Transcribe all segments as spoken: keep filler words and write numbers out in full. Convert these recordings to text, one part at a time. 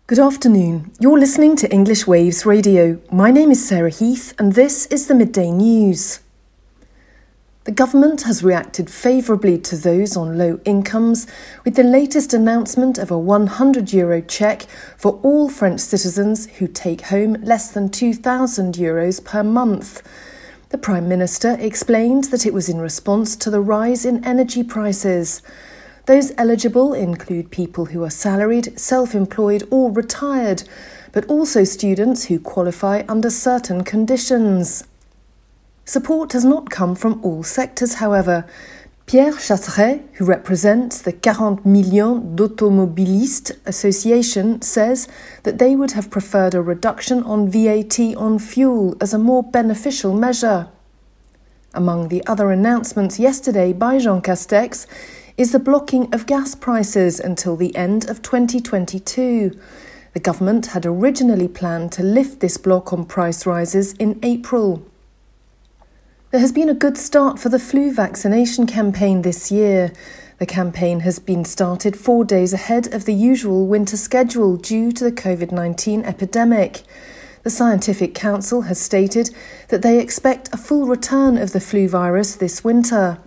Good afternoon. You're listening to English Waves Radio. My name is Sarah Heath and this is the Midday News. The government has reacted favourably to those on low incomes with the latest announcement of a one hundred euro cheque for all French citizens who take home less than two thousand euros per month. The Prime Minister explained that it was in response to the rise in energy prices. Those eligible include people who are salaried, self-employed or retired, but also students who qualify under certain conditions. Support has not come from all sectors, however. Pierre Chasseret, who represents the quarante millions d'Automobilistes Association, says that they would have preferred a reduction on V A T on fuel as a more beneficial measure. Among the other announcements yesterday by Jean Castex is the blocking of gas prices until the end of twenty twenty-two. The government had originally planned to lift this block on price rises in April. There has been a good start for the flu vaccination campaign this year. The campaign has been started four days ahead of the usual winter schedule due to the covid nineteen epidemic. The Scientific Council has stated that they expect a full return of the flu virus this winter.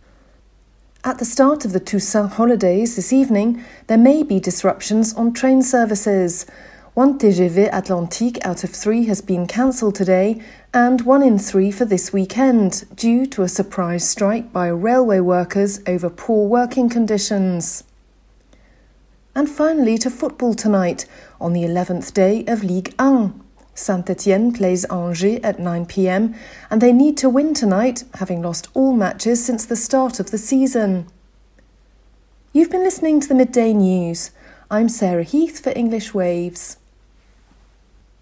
At the start of the Toussaint holidays this evening, there may be disruptions on train services. One T G V Atlantique out of three has been cancelled today, and one in three for this weekend, due to a surprise strike by railway workers over poor working conditions. And finally to football tonight, on the eleventh day of Ligue one. Saint-Etienne plays Angers at nine p.m. and they need to win tonight, having lost all matches since the start of the season. You've been listening to the Midday News. I'm Sarah Heath for English Waves.